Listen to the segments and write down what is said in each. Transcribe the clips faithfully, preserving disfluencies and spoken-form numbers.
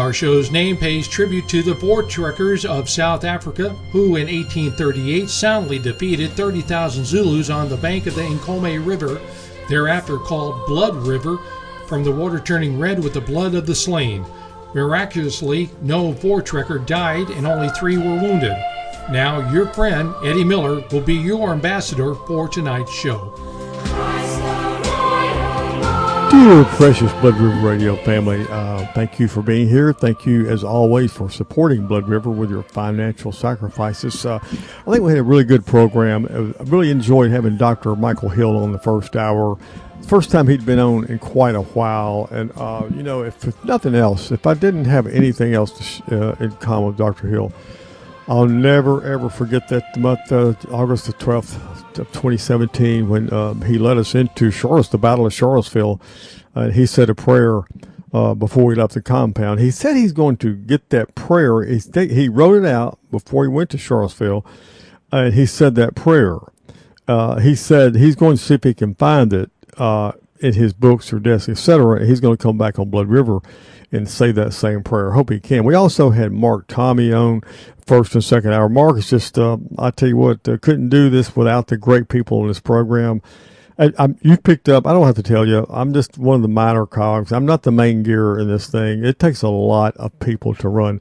Our show's name pays tribute to the Voortrekkers of South Africa, who in eighteen thirty-eight soundly defeated thirty thousand Zulus on the bank of the Nkomo River, thereafter called Blood River, from the water turning red with the blood of the slain. Miraculously, no Voortrekker died and only three were wounded. Now, your friend, Eddie Miller, will be your ambassador for tonight's show. Dear precious Blood River Radio family, uh, thank you for being here. Thank you, as always, for supporting Blood River with your financial sacrifices. Uh, I think we had a really good program. I really enjoyed having Doctor Michael Hill on the first hour. First time he'd been on in quite a while. And, uh, you know, if, if nothing else, if I didn't have anything else to sh- uh, in common with Doctor Hill, I'll never, ever forget that month, uh, August the twelfth of twenty seventeen, when uh, he led us into Charlotte, the Battle of Charlottesville. Uh, he said a prayer uh, before he left the compound. He said he's going to get that prayer. He, th- he wrote it out before he went to Charlottesville, and he said that prayer. Uh, he said he's going to see if he can find it uh, in his books or desk, et cetera. He's going to come back on Blood River and say that same prayer. I hope he can. We also had Mark Tommy on first and second hour. Mark is just, uh, I tell you what, uh, couldn't do this without the great people in this program. I, I, you picked up, I don't have to tell you, I'm just one of the minor cogs. I'm not the main gear in this thing. It takes a lot of people to run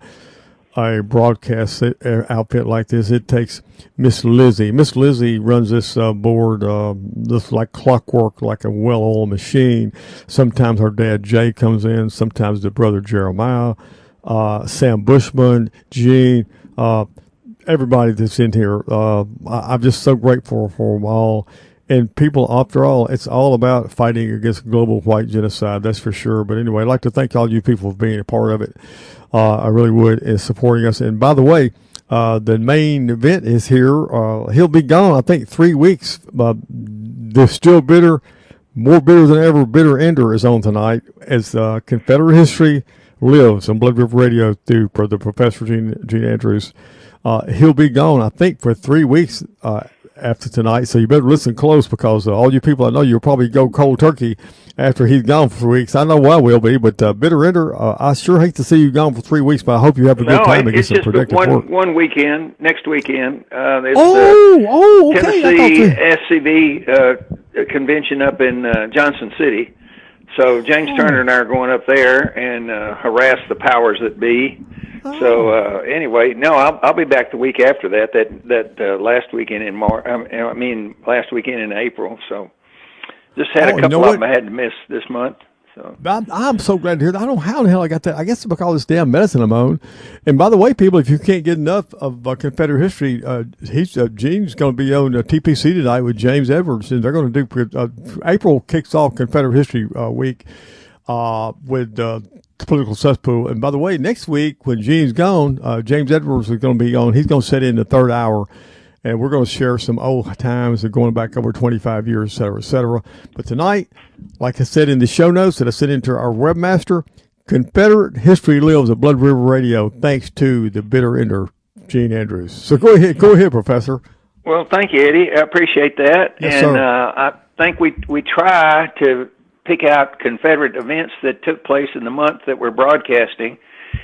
a broadcast outfit like this. It takes Miss Lizzie. Miss Lizzie runs this uh, board, uh, this like clockwork, like a well-oiled machine. Sometimes her dad Jay comes in. Sometimes the brother Jeremiah, uh, Sam Bushman, Gene, uh, everybody that's in here. Uh, I, I'm just so grateful for them all. And people, after all, it's all about fighting against global white genocide. That's for sure. But anyway, I'd like to thank all you people for being a part of it. Uh, I really would, and supporting us. And by the way, uh, the main event is here. Uh, he'll be gone, I think, three weeks. Uh, the Still Bitter, more bitter than ever, Bitter Ender is on tonight as uh, Confederate history lives on Blood River Radio through for the Professor Gene, Gene Andrews. Uh, he'll be gone, I think, for three weeks uh, after tonight. So you better listen close, because uh, all you people I know, you'll probably go cold turkey after he's gone for three weeks. I know I will be, but uh, Bitter Ender, uh, I sure hate to see you gone for three weeks, but I hope you have a no, good time and get it's some just productive one, work. one weekend, next weekend. Uh, it's oh, the oh, okay. Tennessee S C V uh, convention up in uh, Johnson City. So James oh. Turner and I are going up there and uh, harass the powers that be. Oh. So uh, anyway, no, I'll, I'll be back the week after that. That that uh, last weekend in March. I mean, last weekend in April. So just had oh, a couple you know of what? them I had to miss this month. So I'm, I'm so glad to hear that. I don't know how the hell I got that. I guess it's because of this damn medicine I'm on. And by the way, people, if you can't get enough of uh, Confederate history, uh, he's uh, Gene's going to be on uh, T P C tonight with James Edwards, and they're going to do. Uh, April kicks off Confederate History uh, Week uh, with uh, Political Cesspool. And by the way, next week when Gene's gone, uh, James Edwards is going to be on. He's going to sit in the third hour. And we're going to share some old times of going back over twenty-five years, et cetera, et cetera. But tonight, like I said in the show notes that I sent into our webmaster, Confederate history lives at Blood River Radio, thanks to the Bitter Ender, Gene Andrews. So go ahead, go ahead, Professor. Well, thank you, Eddie. I appreciate that. Yes, and sir. Uh, I think we we try to pick out Confederate events that took place in the month that we're broadcasting.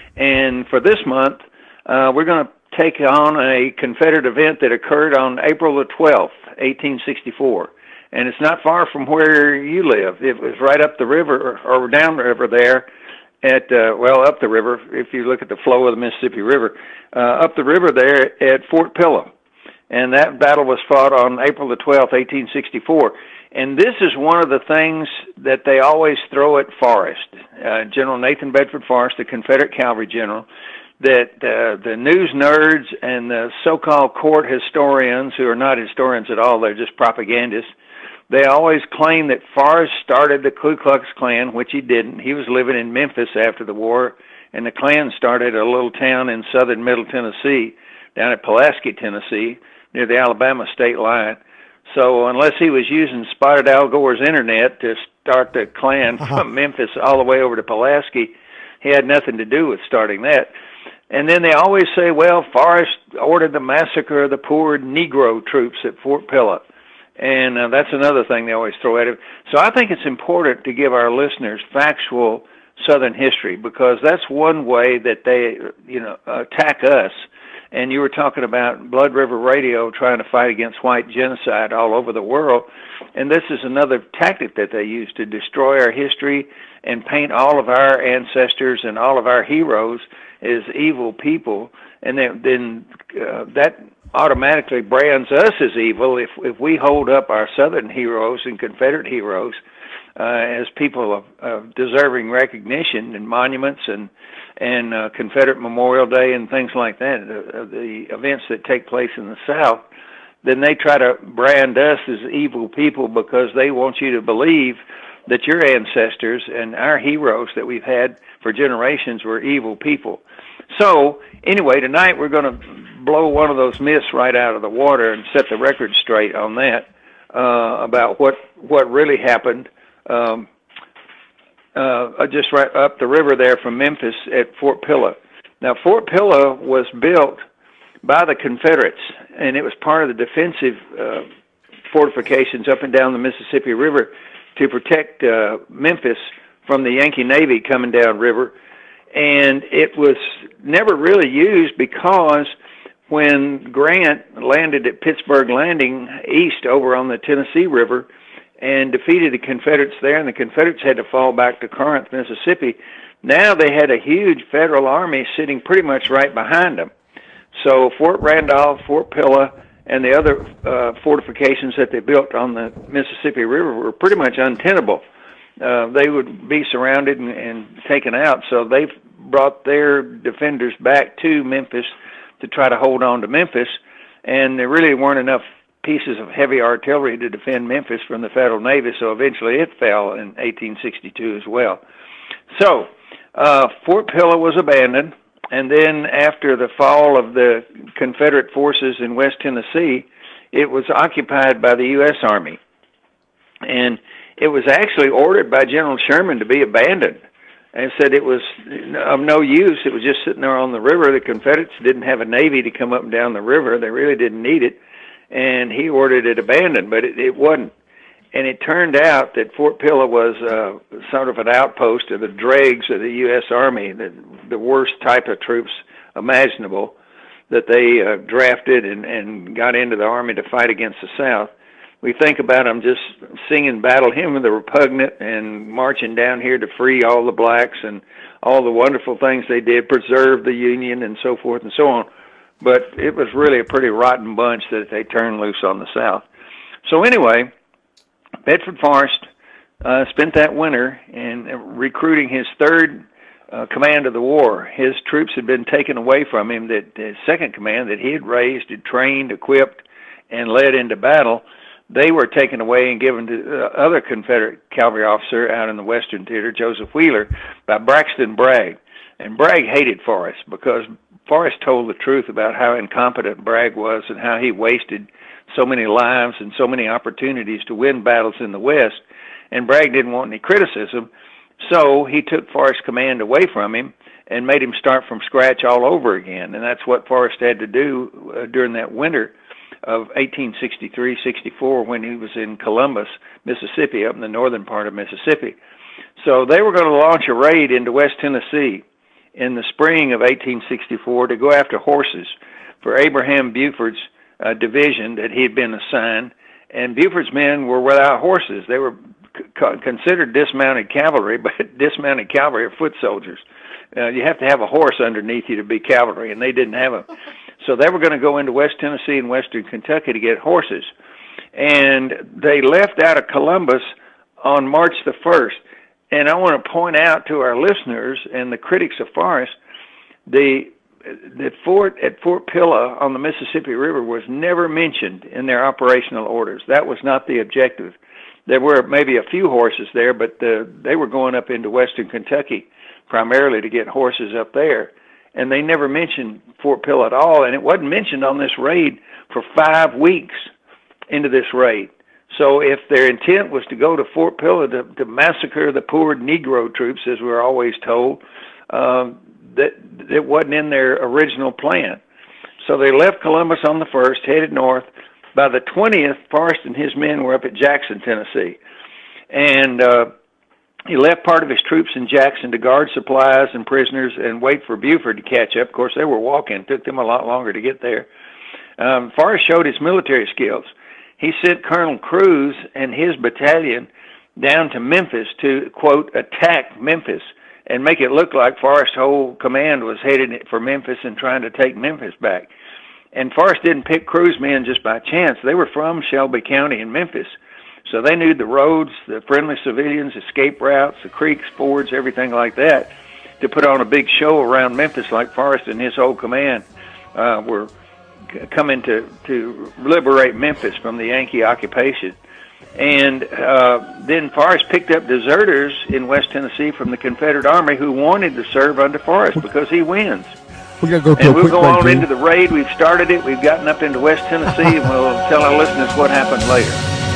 And for this month, uh, we're going to take on a Confederate event that occurred on April the twelfth, eighteen sixty-four. And it's not far from where you live. It was right up the river, or, or down the river there at, uh, well, up the river, if you look at the flow of the Mississippi River, uh, up the river there at Fort Pillow. And that battle was fought on April the twelfth, eighteen sixty-four. And this is one of the things that they always throw at Forrest, uh, General Nathan Bedford Forrest, the Confederate cavalry general, that uh, the news nerds and the so-called court historians, who are not historians at all, they're just propagandists, they always claim that Forrest started the Ku Klux Klan, which he didn't. He was living in Memphis after the war, and the Klan started a little town in southern Middle Tennessee, down at Pulaski, Tennessee, near the Alabama state line. So unless he was using Spotted Al Gore's internet to start the Klan uh-huh. from Memphis all the way over to Pulaski, he had nothing to do with starting that. And then they always say, well, Forrest ordered the massacre of the poor Negro troops at Fort Pillow. And uh, that's another thing they always throw at him. So I think it's important to give our listeners factual Southern history, because that's one way that they, you know, attack us. And you were talking about Blood River Radio trying to fight against white genocide all over the world. And this is another tactic that they use to destroy our history and paint all of our ancestors and all of our heroes as evil people. And then, then uh, that automatically brands us as evil if, if we hold up our Southern heroes and Confederate heroes uh, as people of, of deserving recognition and monuments and and uh, Confederate Memorial Day and things like that, uh, the events that take place in the South. Then they try to brand us as evil people because they want you to believe that your ancestors and our heroes that we've had for generations were evil people. So anyway, tonight we're going to blow one of those myths right out of the water and set the record straight on that, uh, about what, what really happened um, uh, just right up the river there from Memphis at Fort Pillow. Now, Fort Pillow was built by the Confederates, and it was part of the defensive uh, fortifications up and down the Mississippi River to protect uh, Memphis from the Yankee Navy coming down river. And it was never really used because when Grant landed at Pittsburgh Landing east over on the Tennessee River and defeated the Confederates there, and the Confederates had to fall back to Corinth, Mississippi, now they had a huge federal army sitting pretty much right behind them. So Fort Randolph, Fort Pillow, and the other uh, fortifications that they built on the Mississippi River were pretty much untenable. Uh, they would be surrounded and, and taken out, so they brought their defenders back to Memphis to try to hold on to Memphis, and there really weren't enough pieces of heavy artillery to defend Memphis from the Federal Navy, so eventually it fell in eighteen sixty-two as well. So uh, Fort Pillow was abandoned, and then after the fall of the Confederate forces in West Tennessee, it was occupied by the U S Army. And it was actually ordered by General Sherman to be abandoned, and said it was of no use. It was just sitting there on the river. The Confederates didn't have a navy to come up and down the river. They really didn't need it, and he ordered it abandoned, but it, it wasn't. And it turned out that Fort Pillow was uh, sort of an outpost of the dregs of the U S Army, the, the worst type of troops imaginable that they uh, drafted and, and got into the Army to fight against the South. We think about them just singing Battle Hymn of the Repugnant and marching down here to free all the blacks and all the wonderful things they did, preserve the Union and so forth and so on. But it was really a pretty rotten bunch that they turned loose on the South. So anyway, Bedford Forrest uh, spent that winter in recruiting his third uh, command of the war. His troops had been taken away from him, that his second command that he had raised, had trained, equipped, and led into battle. They were taken away and given to the other Confederate cavalry officer out in the Western Theater, Joseph Wheeler, by Braxton Bragg. And Bragg hated Forrest because Forrest told the truth about how incompetent Bragg was and how he wasted so many lives and so many opportunities to win battles in the West. And Bragg didn't want any criticism, so he took Forrest's command away from him and made him start from scratch all over again. And that's what Forrest had to do uh, during that winter of eighteen sixty-three sixty-four when he was in Columbus, Mississippi, up in the northern part of Mississippi. So they were going to launch a raid into West Tennessee in the spring of eighteen sixty-four to go after horses for Abraham Buford's uh, division that he had been assigned. And Buford's men were without horses. They were c- considered dismounted cavalry, but dismounted cavalry are foot soldiers. Uh, you have to have a horse underneath you to be cavalry, and they didn't have them. So they were going to go into West Tennessee and Western Kentucky to get horses. And they left out of Columbus on March the first. And I want to point out to our listeners and the critics of Forrest, the, the fort at Fort Pillow on the Mississippi River was never mentioned in their operational orders. That was not the objective. There were maybe a few horses there, but the, they were going up into Western Kentucky primarily to get horses up there. And they never mentioned Fort Pillow at all, and it wasn't mentioned on this raid for five weeks into this raid. So if their intent was to go to Fort Pillow to, to massacre the poor Negro troops, as we're always told, um, that it wasn't in their original plan. So they left Columbus on the first, headed north. By the twentieth, Forrest and his men were up at Jackson, Tennessee. And uh, He left part of his troops in Jackson to guard supplies and prisoners and wait for Buford to catch up. Of course, they were walking. It took them a lot longer to get there. Um, Forrest showed his military skills. He sent Colonel Cruz and his battalion down to Memphis to, quote, attack Memphis and make it look like Forrest's whole command was headed for Memphis and trying to take Memphis back. And Forrest didn't pick Cruz men just by chance. They were from Shelby County in Memphis. So they knew the roads, the friendly civilians, escape routes, the creeks, fords, everything like that, to put on a big show around Memphis like Forrest and his whole command uh, were coming to, to liberate Memphis from the Yankee occupation. And uh, then Forrest picked up deserters in West Tennessee from the Confederate Army who wanted to serve under Forrest because he wins. We're going to go to and a we'll quick go break, on Gene. into the raid. We've started it. We've gotten up into West Tennessee, and we'll tell our listeners what happened later.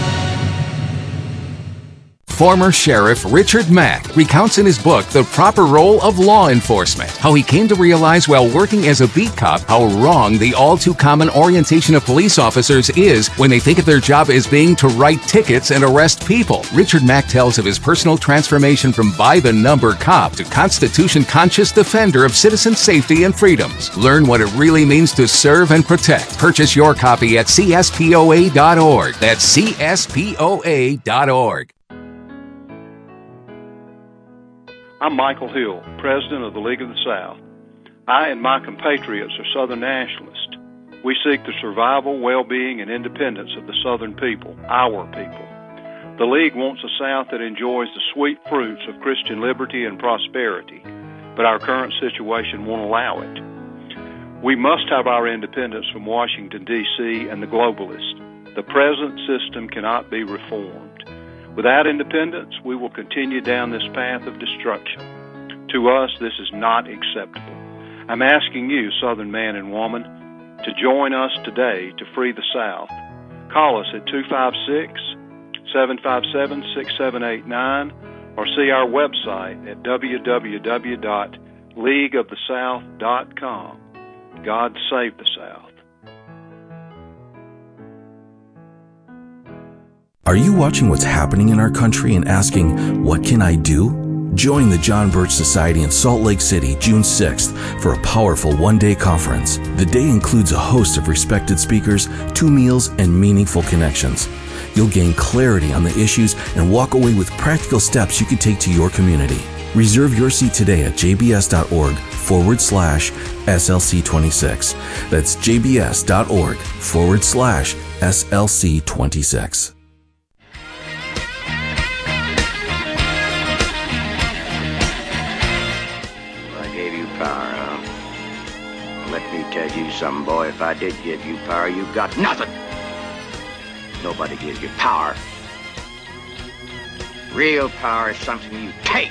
Former Sheriff Richard Mack recounts in his book The Proper Role of Law Enforcement how he came to realize while working as a beat cop how wrong the all-too-common orientation of police officers is when they think of their job as being to write tickets and arrest people. Richard Mack tells of his personal transformation from by-the-number cop to Constitution-conscious defender of citizen safety and freedoms. Learn what it really means to serve and protect. Purchase your copy at C S P O A dot org. That's C S P O A dot org. I'm Michael Hill, President of the League of the South. I and my compatriots are Southern nationalists. We seek the survival, well-being, and independence of the Southern people, our people. The League wants a South that enjoys the sweet fruits of Christian liberty and prosperity, but our current situation won't allow it. We must have our independence from Washington, D C and the globalists. The present system cannot be reformed. Without independence, we will continue down this path of destruction. To us, this is not acceptable. I'm asking you, Southern man and woman, to join us today to free the South. Call us at two five six, seven five seven, six seven eight nine or see our website at w w w dot league of the south dot com. God save the South. Are you watching what's happening in our country and asking, what can I do? Join the John Birch Society in Salt Lake City, June sixth, for a powerful one-day conference. The day includes a host of respected speakers, two meals, and meaningful connections. You'll gain clarity on the issues and walk away with practical steps you can take to your community. Reserve your seat today at jbs.org forward slash SLC26. That's jbs.org forward slash SLC26. Tell you something, boy, if I did give you power, you got nothing. Nobody gives you power. Real power is something you take.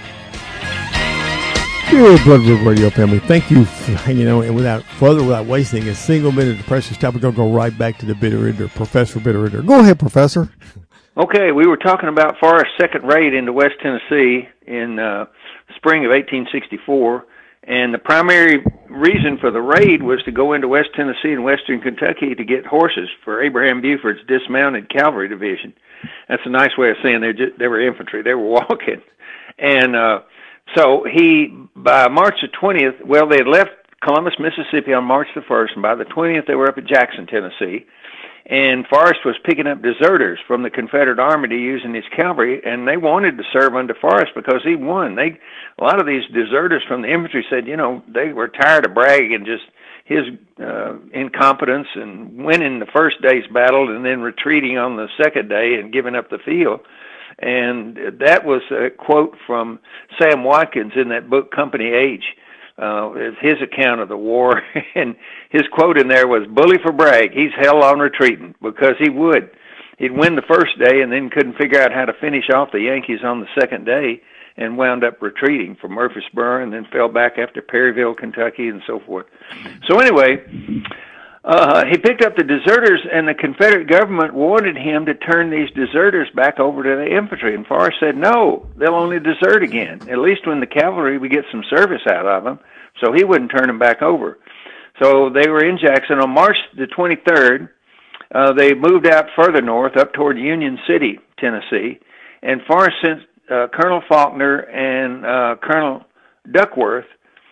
Dear Blood River Radio family, thank you for hanging on. And without further, without wasting a single minute of precious time, we're going to go right back to the Bitterender, Professor Bitterender. Go ahead, Professor. Okay, we were talking about Forrest's second raid into West Tennessee in uh, spring of eighteen sixty-four. And the primary reason for the raid was to go into West Tennessee and western Kentucky to get horses for Abraham Buford's dismounted cavalry division. That's a nice way of saying they just, they were infantry. They were walking. And uh, so he, by March the twentieth, well, they had left Columbus, Mississippi on March the first, and by the twentieth they were up at Jackson, Tennessee. And Forrest was picking up deserters from the Confederate Army to use in his cavalry, and they wanted to serve under Forrest because he won. They, a lot of these deserters from the infantry said, you know, they were tired of bragging and just his uh, incompetence and winning the first day's battle and then retreating on the second day and giving up the field. And that was a quote from Sam Watkins in that book, Company H. Uh, is his account of the war, and his quote in there was, bully for brag, he's hell on retreating, because he would. He'd win the first day and then couldn't figure out how to finish off the Yankees on the second day and wound up retreating from Murfreesboro and then fell back after Perryville, Kentucky, and so forth. So anyway, uh, he picked up the deserters, and the Confederate government wanted him to turn these deserters back over to the infantry, and Forrest said, no, they'll only desert again. At least when the cavalry, we get some service out of them. So he wouldn't turn them back over. So they were in Jackson. On March the twenty-third, uh, they moved out further north, up toward Union City, Tennessee, and Forrest sent uh, Colonel Faulkner and uh, Colonel Duckworth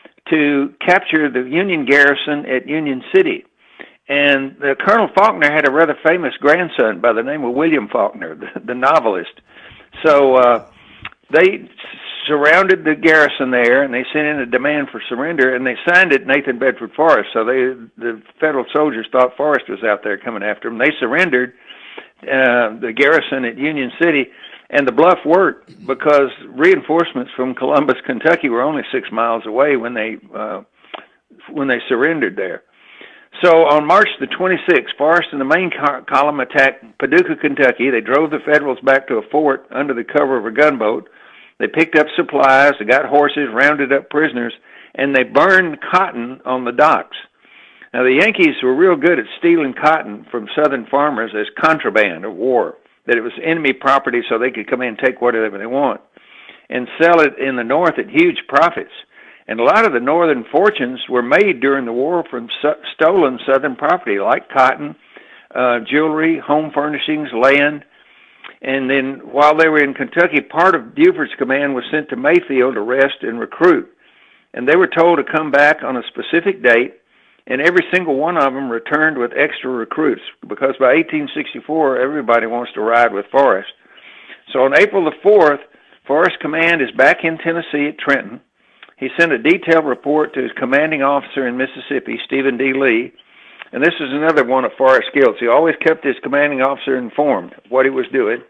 to capture the Union garrison at Union City. And the Colonel Faulkner had a rather famous grandson by the name of William Faulkner, the, the novelist. So uh, they surrounded the garrison there, and they sent in a demand for surrender, and they signed it Nathan Bedford Forrest. So they, the Federal soldiers thought Forrest was out there coming after them. They surrendered uh, the garrison at Union City, and the bluff worked because reinforcements from Columbus, Kentucky, were only six miles away when they uh, when they surrendered there. So on March the twenty-sixth, Forrest and the main column attacked Paducah, Kentucky. They drove the Federals back to a fort under the cover of a gunboat. They picked up supplies, they got horses, rounded up prisoners, and they burned cotton on the docks. Now, the Yankees were real good at stealing cotton from Southern farmers as contraband of war, that it was enemy property so they could come in and take whatever they want and sell it in the North at huge profits. And a lot of the Northern fortunes were made during the war from su- stolen Southern property, like cotton, uh, jewelry, home furnishings, land. And then while they were in Kentucky, part of Buford's command was sent to Mayfield to rest and recruit. And they were told to come back on a specific date, and every single one of them returned with extra recruits, because by eighteen sixty-four, everybody wants to ride with Forrest. So on April the fourth, Forrest's command is back in Tennessee at Trenton. He sent a detailed report to his commanding officer in Mississippi, Stephen D. Lee. And this is another one of Forrest's skills. He always kept his commanding officer informed of what he was doing.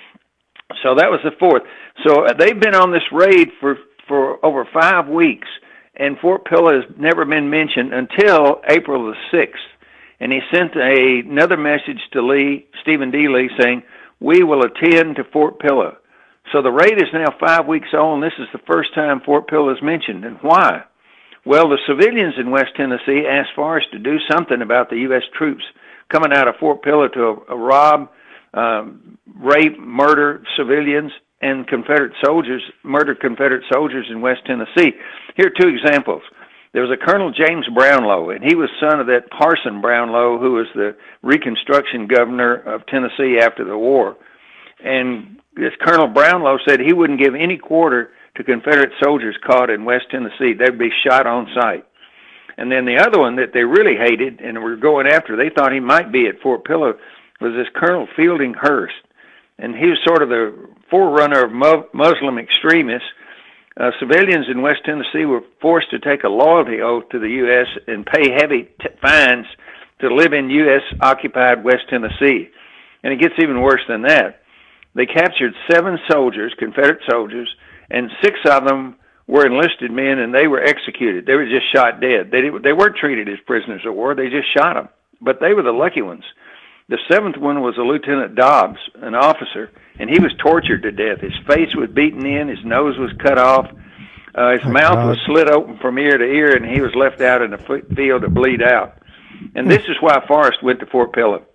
So that was the fourth. So they've been on this raid for, for over five weeks, and Fort Pillow has never been mentioned until April the sixth. And he sent a, another message to Lee, Stephen D. Lee, saying, "We will attend to Fort Pillow." So the raid is now five weeks old, and this is the first time Fort Pillow is mentioned. And why? Well, the civilians in West Tennessee asked Forrest to do something about the U S troops coming out of Fort Pillow to uh, rob, um, rape, murder civilians, and Confederate soldiers, murdered Confederate soldiers in West Tennessee. Here are two examples. There was a Colonel James Brownlow, and he was son of that Parson Brownlow, who was the Reconstruction governor of Tennessee after the war. And this Colonel Brownlow said he wouldn't give any quarter to Confederate soldiers caught in West Tennessee. They'd be shot on sight. And then the other one that they really hated and were going after, they thought he might be at Fort Pillow, was this Colonel Fielding Hurst. And he was sort of the forerunner of Muslim extremists. Uh, civilians in West Tennessee were forced to take a loyalty oath to the U S and pay heavy t- fines to live in U S-occupied West Tennessee. And it gets even worse than that. They captured seven soldiers, Confederate soldiers, and six of them were enlisted men, and they were executed. They were just shot dead. They they weren't treated as prisoners of war. They just shot them. But they were the lucky ones. The seventh one was a Lieutenant Dobbs, an officer, and he was tortured to death. His face was beaten in. His nose was cut off. Uh, his oh, mouth God. was slit open from ear to ear, and he was left out in the field to bleed out. And this is why Forrest went to Fort Pillow.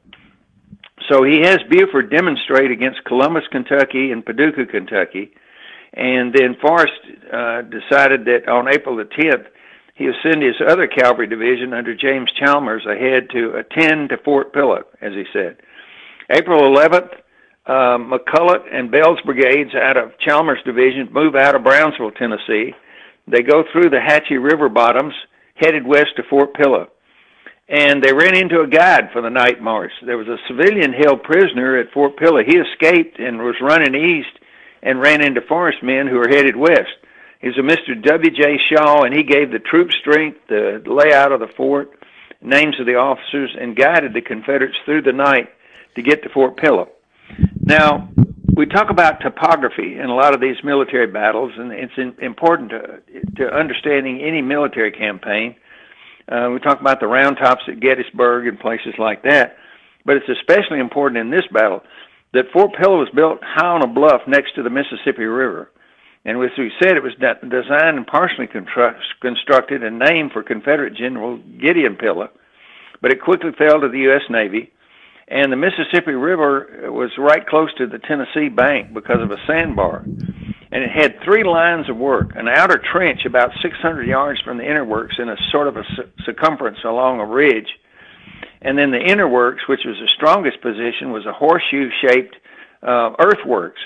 So he has Buford demonstrate against Columbus, Kentucky, and Paducah, Kentucky. And then Forrest uh, decided that on April the tenth, he'll send his other cavalry division under James Chalmers ahead to attend to Fort Pillow, as he said. April eleventh, uh, McCulloch and Bell's brigades out of Chalmers' division move out of Brownsville, Tennessee. They go through the Hatchie River bottoms, headed west to Fort Pillow. And they ran into a guide for the night march. There was a civilian held prisoner at Fort Pillow. He escaped and was running east and ran into Forrest men who were headed west. He was a Mister W J Shaw, and he gave the troop strength, the layout of the fort, names of the officers, and guided the Confederates through the night to get to Fort Pillow. Now, we talk about topography in a lot of these military battles, and it's important to, to understanding any military campaign. Uh, we talk about the round tops at Gettysburg and places like that, but it's especially important in this battle that Fort Pillow was built high on a bluff next to the Mississippi River. And as we said, it was de- designed and partially constru- constructed and named for Confederate General Gideon Pillow, but it quickly fell to the U S Navy. And the Mississippi River was right close to the Tennessee bank because of a sandbar. And it had three lines of work, an outer trench about six hundred yards from the inner works in a sort of a circumference along a ridge. And then the inner works, which was the strongest position, was a horseshoe-shaped uh, earthworks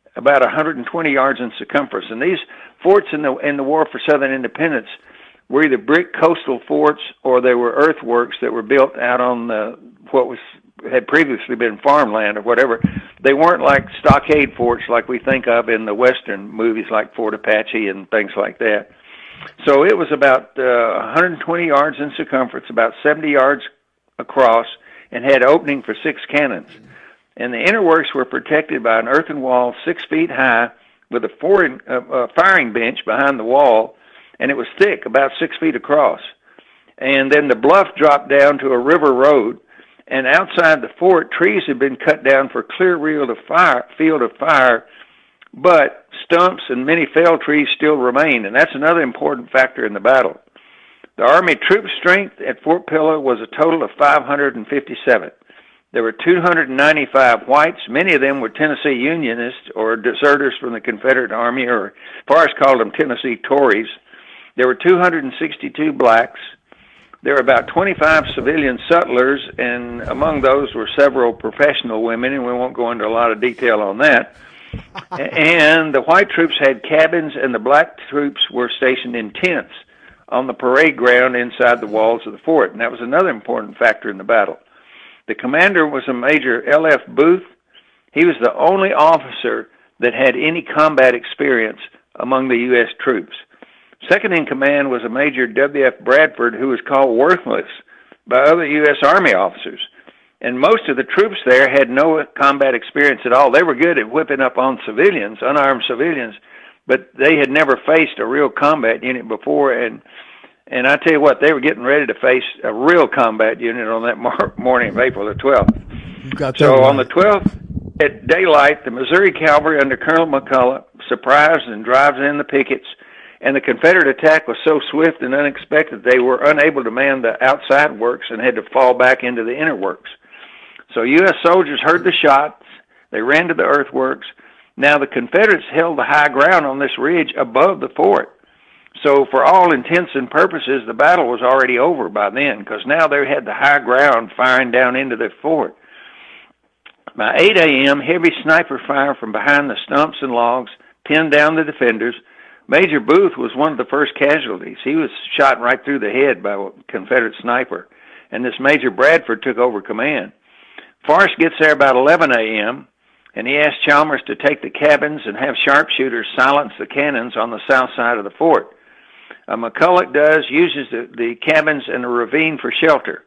about one hundred twenty yards in circumference. And these forts in the in the War for Southern Independence were either brick coastal forts or they were earthworks that were built out on the, what was had previously been farmland or whatever. They weren't like stockade forts like we think of in the Western movies like Fort Apache and things like that. So it was about uh, one hundred twenty yards in circumference, about seventy yards across, and had opening for six cannons. And the inner works were protected by an earthen wall six feet high with a foreign, uh, uh, firing bench behind the wall, and it was thick, about six feet across. And then the bluff dropped down to a river road, and outside the fort, trees had been cut down for clear field of fire, field of fire, but stumps and many felled trees still remained, and that's another important factor in the battle. The Army troop strength at Fort Pillow was a total of five hundred fifty-seven. There were two hundred ninety-five whites. Many of them were Tennessee Unionists or deserters from the Confederate Army, or Forrest called them Tennessee Tories. There were two hundred sixty-two blacks. There were about twenty-five civilian settlers, and among those were several professional women, and we won't go into a lot of detail on that. And the white troops had cabins, and the black troops were stationed in tents on the parade ground inside the walls of the fort, and that was another important factor in the battle. The commander was a Major L F Booth. He was the only officer that had any combat experience among the U S troops. Second in command was a Major W F Bradford, who was called worthless by other U S Army officers. And most of the troops there had no combat experience at all. They were good at whipping up on civilians, unarmed civilians, but they had never faced a real combat unit before. And and I tell you what, they were getting ready to face a real combat unit on that mar- morning of April the twelfth. So right. On the twelfth, at daylight, the Missouri Cavalry under Colonel McCulloch surprised and drives in the pickets, and the Confederate attack was so swift and unexpected they were unable to man the outside works and had to fall back into the inner works. So U S soldiers heard the shots. They ran to the earthworks. Now the Confederates held the high ground on this ridge above the fort. So for all intents and purposes, the battle was already over by then, because now they had the high ground firing down into the fort. By eight a.m., heavy sniper fire from behind the stumps and logs pinned down the defenders. Major Booth was one of the first casualties. He was shot right through the head by a Confederate sniper, and this Major Bradford took over command. Forrest gets there about eleven a.m., and he asked Chalmers to take the cabins and have sharpshooters silence the cannons on the south side of the fort. Uh, McCulloch does, uses the, the cabins and the ravine for shelter.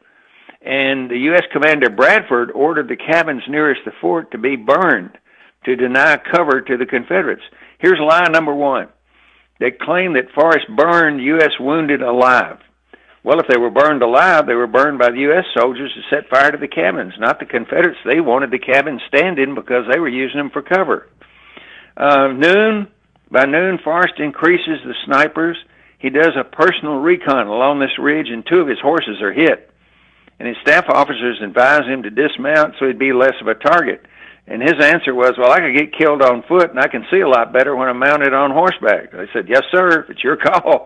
And the U S Commander Bradford ordered the cabins nearest the fort to be burned to deny cover to the Confederates. Here's lie number one. They claim that Forrest burned U S wounded alive. Well, if they were burned alive, they were burned by the U S soldiers to set fire to the cabins, not the Confederates. They wanted the cabins standing because they were using them for cover. Uh, noon, by noon, Forrest increases the snipers. He does a personal recon along this ridge, and two of his horses are hit. And his staff officers advise him to dismount so he'd be less of a target. And his answer was, well, I could get killed on foot, and I can see a lot better when I'm mounted on horseback. They said, yes, sir, it's your call.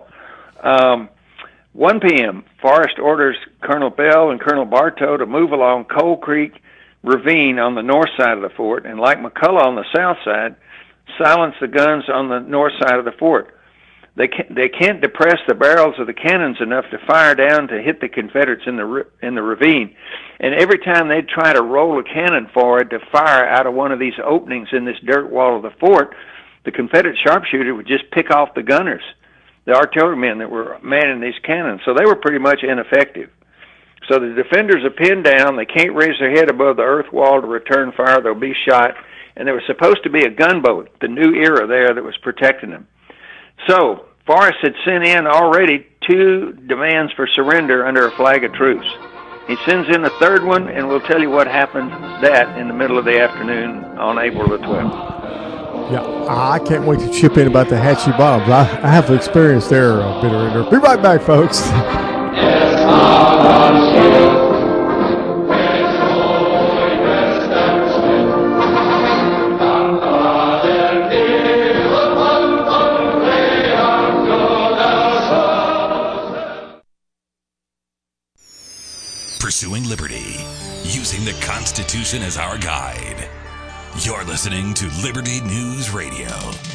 Um, one p.m., Forrest orders Colonel Bell and Colonel Bartow to move along Coal Creek Ravine on the north side of the fort, and like McCulloch on the south side, silence the guns on the north side of the fort. They can't, they can't depress the barrels of the cannons enough to fire down to hit the Confederates in the in the ravine. And every time they'd try to roll a cannon forward to fire out of one of these openings in this dirt wall of the fort, the Confederate sharpshooter would just pick off the gunners, the artillerymen that were manning these cannons. So they were pretty much ineffective. So the defenders are pinned down. They can't raise their head above the earth wall to return fire. They'll be shot. And there was supposed to be a gunboat, the new era there, that was protecting them. So Forrest had sent in already two demands for surrender under a flag of truce. He sends in a third one, and we'll tell you what happened that in the middle of the afternoon on April the twelfth. Yeah, I can't wait to chip in about the Hatchie bombs. I, I have experience there, uh, Bitter Ender. Be right back, folks. Pursuing liberty, using the Constitution as our guide. You're listening to Liberty News Radio.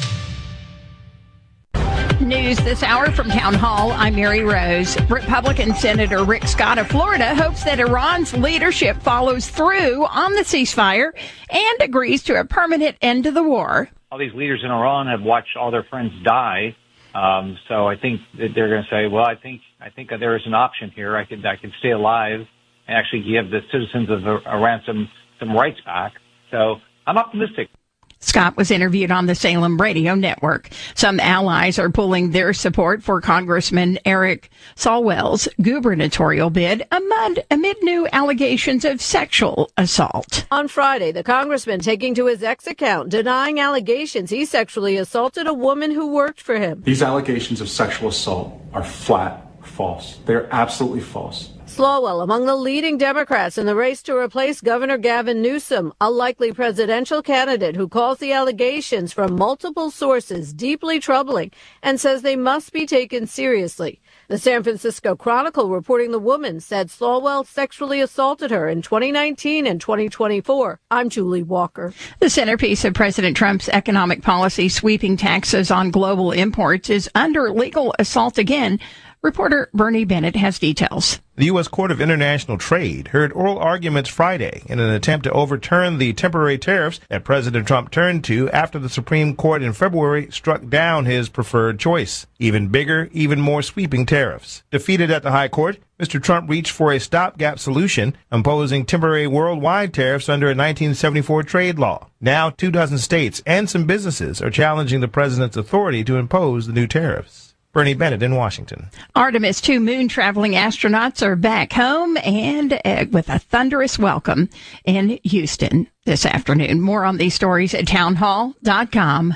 News this hour from Town Hall. I'm Mary Rose. Republican Senator Rick Scott of Florida hopes that Iran's leadership follows through on the ceasefire and agrees to a permanent end to the war. All these leaders in Iran have watched all their friends die. Um, so I think that they're going to say, well, I think I think that there is an option here. I could I could stay alive and actually give the citizens of Iran some, some rights back. So I'm optimistic. Scott was interviewed on the Salem Radio Network. Some allies are pulling their support for Congressman Eric Swalwell's gubernatorial bid amid, amid new allegations of sexual assault. On Friday, the congressman taking to his X account, denying allegations he sexually assaulted a woman who worked for him. These allegations of sexual assault are flat false. They're absolutely false. Swalwell among the leading Democrats in the race to replace Governor Gavin Newsom, a likely presidential candidate who calls the allegations from multiple sources deeply troubling and says they must be taken seriously. The San Francisco Chronicle reporting the woman said Swalwell sexually assaulted her in twenty nineteen and twenty twenty-four. I'm Julie Walker. The centerpiece of President Trump's economic policy, sweeping taxes on global imports, is under legal assault again. Reporter Bernie Bennett has details. The U S Court of International Trade heard oral arguments Friday in an attempt to overturn the temporary tariffs that President Trump turned to after the Supreme Court in February struck down his preferred choice. Even bigger, even more sweeping tariffs. Defeated at the High Court, Mister Trump reached for a stopgap solution, imposing temporary worldwide tariffs under a nineteen seventy-four trade law. Now, two dozen states and some businesses are challenging the president's authority to impose the new tariffs. Bernie Bennett in Washington. Artemis two moon-traveling astronauts are back home and uh, with a thunderous welcome in Houston this afternoon. More on these stories at town hall dot com.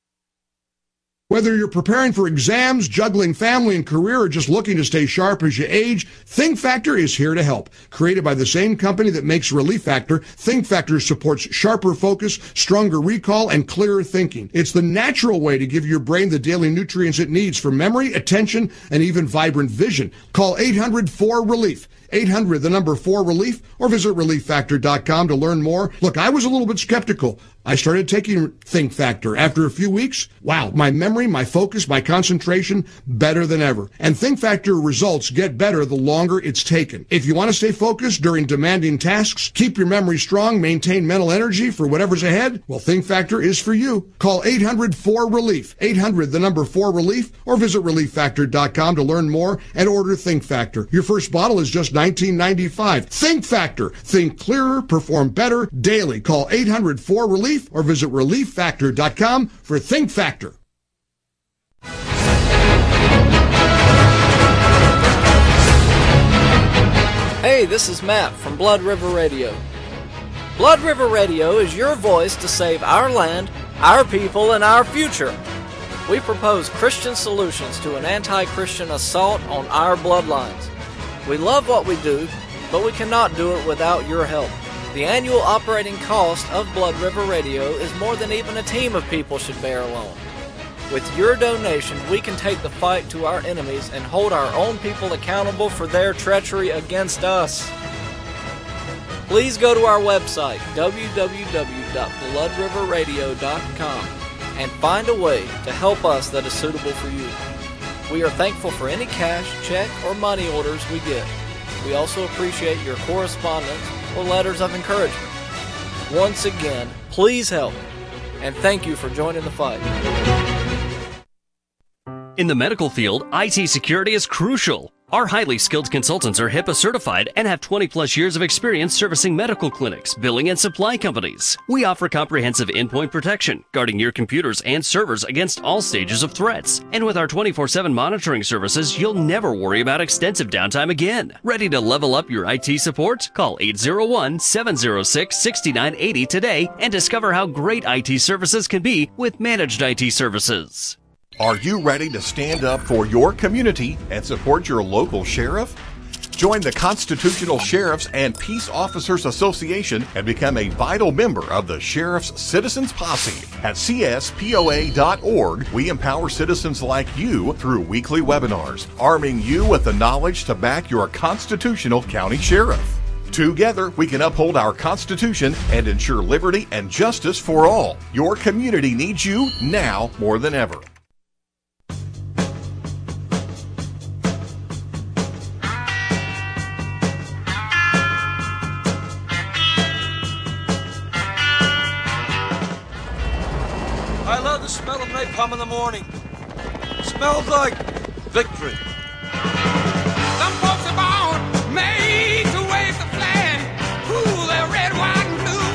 Whether you're preparing for exams, juggling family and career, or just looking to stay sharp as you age, Think Factor is here to help. Created by the same company that makes Relief Factor, Think Factor supports sharper focus, stronger recall, and clearer thinking. It's the natural way to give your brain the daily nutrients it needs for memory, attention, and even vibrant vision. Call eight hundred four relief. eight hundred, the number four relief, or visit relief factor dot com to learn more. Look, I was a little bit skeptical. I started taking Think Factor. After a few weeks, wow, my memory, my focus, my concentration, better than ever. And Think Factor results get better the longer it's taken. If you want to stay focused during demanding tasks, keep your memory strong, maintain mental energy for whatever's ahead, well, Think Factor is for you. Call eight hundred four relief. eight hundred, the number four relief, or visit relief factor dot com to learn more and order Think Factor. Your first bottle is just nineteen ninety-five. Think Factor. Think clearer, perform better daily. Call eight hundred four relief or visit relief factor dot com for Think Factor. Hey, this is Matt from Blood River Radio. Blood River Radio is your voice to save our land, our people, and our future. We propose Christian solutions to an anti-Christian assault on our bloodlines. We love what we do, but we cannot do it without your help. The annual operating cost of Blood River Radio is more than even a team of people should bear alone. With your donation, we can take the fight to our enemies and hold our own people accountable for their treachery against us. Please go to our website, w w w dot blood river radio dot com, and find a way to help us that is suitable for you. We are thankful for any cash, check, or money orders we get. We also appreciate your correspondence or letters of encouragement. Once again, please help, and thank you for joining the fight. In the medical field, I T security is crucial. Our highly skilled consultants are HIPAA certified and have twenty plus years of experience servicing medical clinics, billing, and supply companies. We offer comprehensive endpoint protection, guarding your computers and servers against all stages of threats. And with our twenty-four seven monitoring services, you'll never worry about extensive downtime again. Ready to level up your I T support? Call eight zero one, seven zero six, six nine eight zero today and discover how great I T services can be with managed I T services. Are you ready to stand up for your community and support your local sheriff? Join the Constitutional Sheriffs and Peace Officers Association and become a vital member of the Sheriff's Citizens Posse. At C S P O A dot org, we empower citizens like you through weekly webinars, arming you with the knowledge to back your constitutional county sheriff. Together, we can uphold our Constitution and ensure liberty and justice for all. Your community needs you now more than ever. I love the smell of napalm in the morning. It smells like victory. Some folks are born made to wave the flag. Ooh, they're red, white,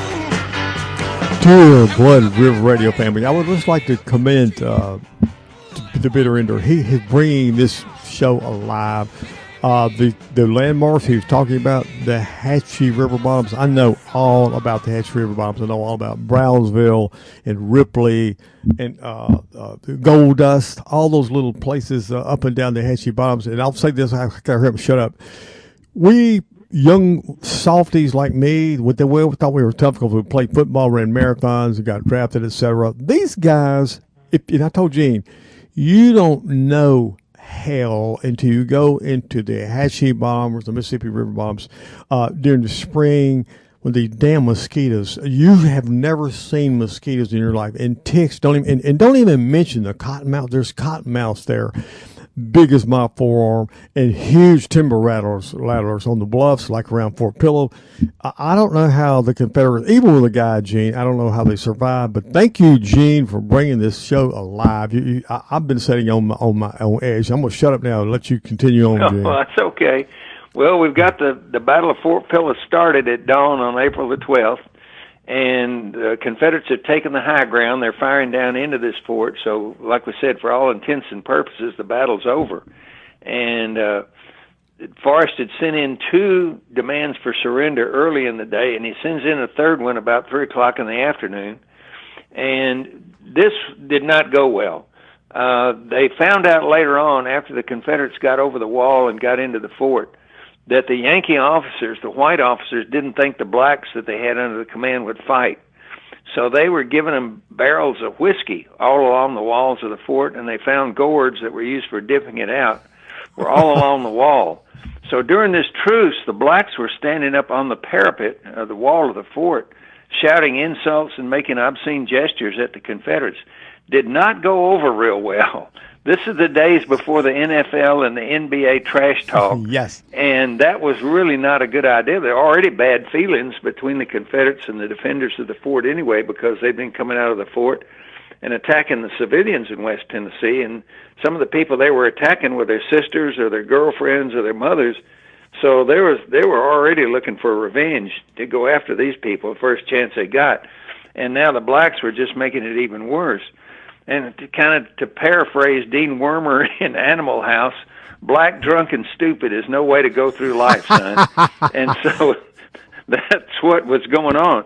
and blue. Dear Blood River Radio family, I would just like to commend uh, the bitter ender. He is bringing this show alive. Uh, the the landmarks he was talking about, the Hatchie River bottoms. I know all about the Hatchie River bottoms. I know all about Brownsville and Ripley and uh, uh, Gold Dust, all those little places uh, up and down the Hatchie bottoms. And I'll say this, I gotta hurry up and shut up. We young softies like me, with the way we thought we were tough because we played football, ran marathons, and got drafted, et cetera. These guys, if, and I told Gene, you don't know hell until you go into the Hatchie bottoms, the Mississippi River bottoms, uh, during the spring with these damn mosquitoes. You have never seen mosquitoes in your life, and ticks. Don't even and, and don't even mention the cottonmouth. There's cottonmouths there, big as my forearm, and huge timber rattlers, rattlers on the bluffs, like around Fort Pillow. I, I don't know how the Confederates, even with a guy, Gene, I don't know how they survived. But thank you, Gene, for bringing this show alive. You, you, I, I've been sitting on my on my on edge. I'm going to shut up now and let you continue on, Gene. Oh, that's okay. Well, we've got the, the Battle of Fort Pillow started at dawn on April the twelfth, and the Confederates have taken the high ground. They're firing down into this fort. So, like we said, for all intents and purposes, the battle's over. And uh, Forrest had sent in two demands for surrender early in the day, and he sends in a third one about three o'clock in the afternoon. And this did not go well. Uh, they found out later on, after the Confederates got over the wall and got into the fort, that the Yankee officers, the white officers, didn't think the blacks that they had under the command would fight. So they were giving them barrels of whiskey all along the walls of the fort, and they found gourds that were used for dipping it out were all along the wall. So during this truce, the blacks were standing up on the parapet of the wall of the fort, shouting insults and making obscene gestures at the Confederates. Did not go over real well. This is the days before the N F L and the N B A trash talk. Yes. And that was really not a good idea. There are already bad feelings between the Confederates and the defenders of the fort anyway, because they've been coming out of the fort and attacking the civilians in West Tennessee. And some of the people they were attacking were their sisters or their girlfriends or their mothers. So there was they were already looking for revenge to go after these people the first chance they got. And now the blacks were just making it even worse. And to kind of to paraphrase Dean Wormer in Animal House, black, drunk, and stupid is no way to go through life, son. And so that's what was going on.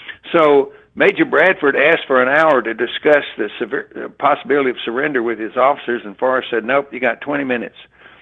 So Major Bradford asked for an hour to discuss the severe, uh, possibility of surrender with his officers, and Forrest said, nope, you got twenty minutes.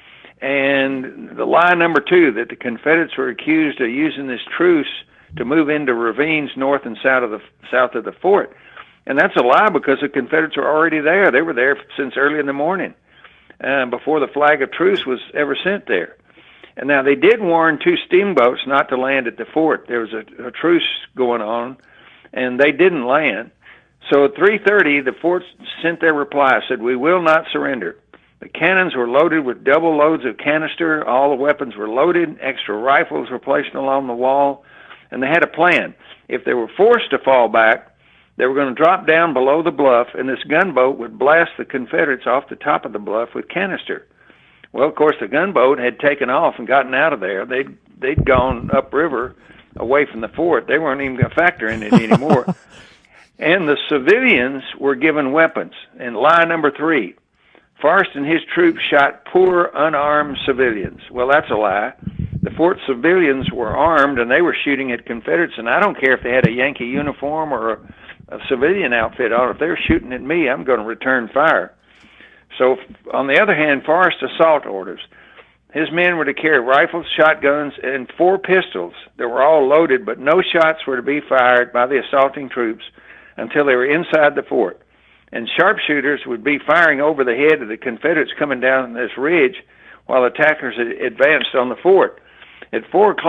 And the lie number two, that the Confederates were accused of using this truce to move into ravines north and south of the south of the fort. And that's a lie, because the Confederates were already there. They were there since early in the morning, uh, before the flag of truce was ever sent there. And now they did warn two steamboats not to land at the fort. There was a, a truce going on, and they didn't land. So at three thirty, the fort sent their reply, said, we will not surrender. The cannons were loaded with double loads of canister. All the weapons were loaded. Extra rifles were placed along the wall. And they had a plan. If they were forced to fall back, they were going to drop down below the bluff, and this gunboat would blast the Confederates off the top of the bluff with canister. Well, of course, the gunboat had taken off and gotten out of there. They'd, they'd gone upriver away from the fort. They weren't even going to factor in it anymore. And the civilians were given weapons. And lie number three, Forrest and his troops shot poor, unarmed civilians. Well, that's a lie. The fort civilians were armed, and they were shooting at Confederates, and I don't care if they had a Yankee uniform or a a civilian outfit on. If they're shooting at me, I'm going to return fire. So, on the other hand, Forrest assault orders. His men were to carry rifles, shotguns, and four pistols that were all loaded, but no shots were to be fired by the assaulting troops until they were inside the fort. And sharpshooters would be firing over the head of the Confederates coming down this ridge while attackers advanced on the fort. At four o'clock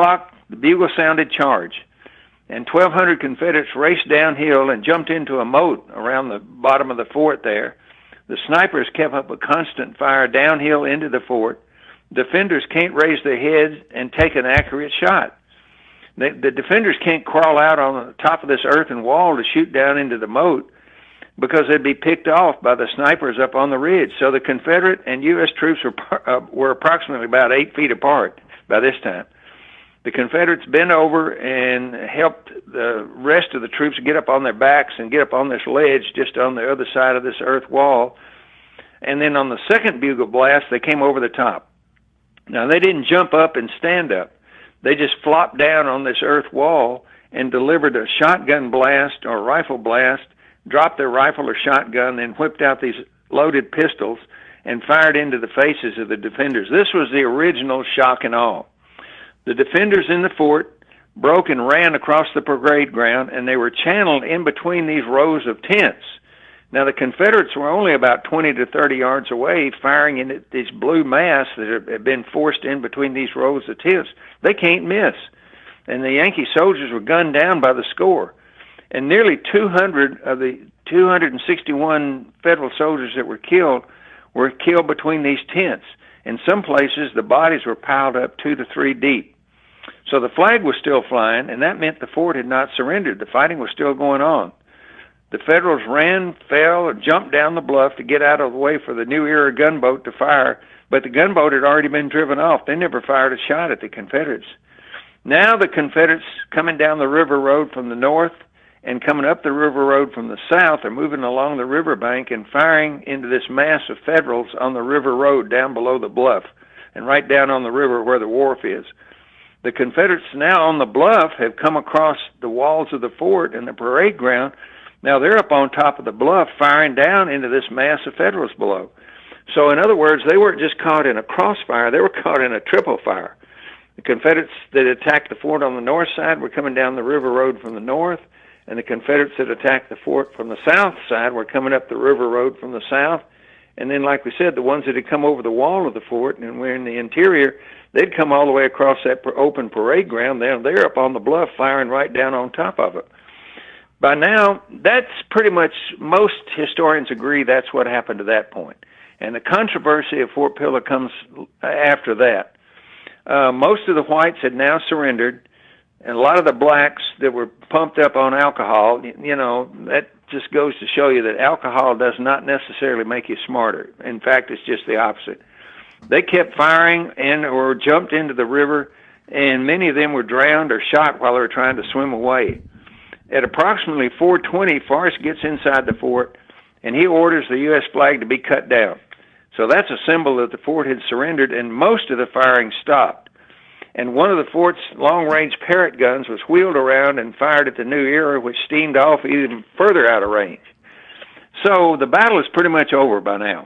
The bugle sounded charge, and twelve hundred Confederates raced downhill and jumped into a moat around the bottom of the fort there. The snipers kept up a constant fire downhill into the fort. Defenders can't raise their heads and take an accurate shot. The, the defenders can't crawl out on the top of this earthen wall to shoot down into the moat because they'd be picked off by the snipers up on the ridge. So the Confederate and U S troops were, uh, were approximately about eight feet apart by this time. The Confederates bent over and helped the rest of the troops get up on their backs and get up on this ledge just on the other side of this earth wall. And then on the second bugle blast, they came over the top. Now, they didn't jump up and stand up. They just flopped down on this earth wall and delivered a shotgun blast or rifle blast, dropped their rifle or shotgun, then whipped out these loaded pistols and fired into the faces of the defenders. This was the original shock and awe. The defenders in the fort broke and ran across the parade ground, and they were channeled in between these rows of tents. Now, the Confederates were only about twenty to thirty yards away, firing in this blue mass that had been forced in between these rows of tents. They can't miss. And the Yankee soldiers were gunned down by the score. And nearly two hundred of the two hundred sixty-one Federal soldiers that were killed were killed between these tents. In some places, the bodies were piled up two to three deep. So the flag was still flying, and that meant the fort had not surrendered. The fighting was still going on. The Federals ran, fell, or jumped down the bluff to get out of the way for the New Era gunboat to fire, but the gunboat had already been driven off. They never fired a shot at the Confederates. Now the Confederates coming down the river road from the north and coming up the river road from the south are moving along the riverbank and firing into this mass of Federals on the river road down below the bluff and right down on the river where the wharf is. The Confederates now on the bluff have come across the walls of the fort and the parade ground. Now they're up on top of the bluff firing down into this mass of Federals below. So in other words, they weren't just caught in a crossfire, they were caught in a triple fire. The Confederates that attacked the fort on the north side were coming down the river road from the north, and the Confederates that attacked the fort from the south side were coming up the river road from the south. And then, like we said, the ones that had come over the wall of the fort and were in the interior, they'd come all the way across that open parade ground. They're, they're up on the bluff firing right down on top of it. By now, that's pretty much, most historians agree that's what happened to that point. And the controversy of Fort Pillow comes after that. Uh, most of the whites had now surrendered, and a lot of the blacks that were pumped up on alcohol, you know, that just goes to show you that alcohol does not necessarily make you smarter. In fact, it's just the opposite. They kept firing and or jumped into the river, and many of them were drowned or shot while they were trying to swim away. At approximately four twenty, Forrest gets inside the fort, and he orders the U S flag to be cut down. So that's a symbol that the fort had surrendered, and most of the firing stopped. And one of the fort's long-range Parrott guns was wheeled around and fired at the New Era, which steamed off even further out of range. So the battle is pretty much over by now.